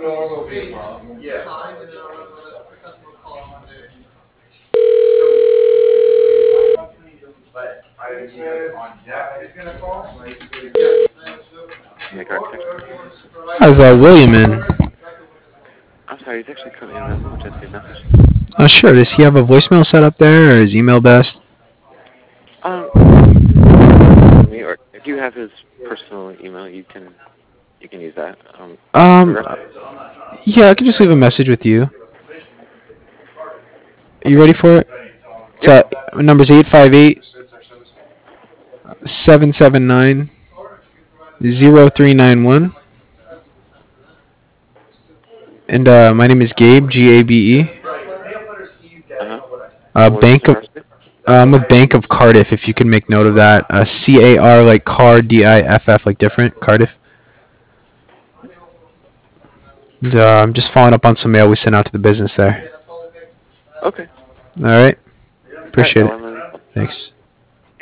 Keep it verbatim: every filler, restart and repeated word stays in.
Make architect. How's uh, William in? I'm sorry, he's actually currently in a message. Would you like to leave a message? Uh, sure. Does he have a voicemail set up there, or is email best? Um, you can either email me, or if you have his personal email, you can you can use that. Um, Um, regard- yeah, I can just leave a message with you. You okay. ready for it? It's Yep. uh, number's eight five eight seven seven nine zero three nine one, and uh, my name is Gabe, G A B E. Uh huh. Uh, And what is this Bank of regards to? uh, I'm with Bank of Cardiff. If you can make note of that, uh, C A R like car, D I F F like different Cardiff. And, uh, I'm just following up on some mail we sent out to the business there. Okay. All right, All right. appreciate I'll it. let him know. Thanks.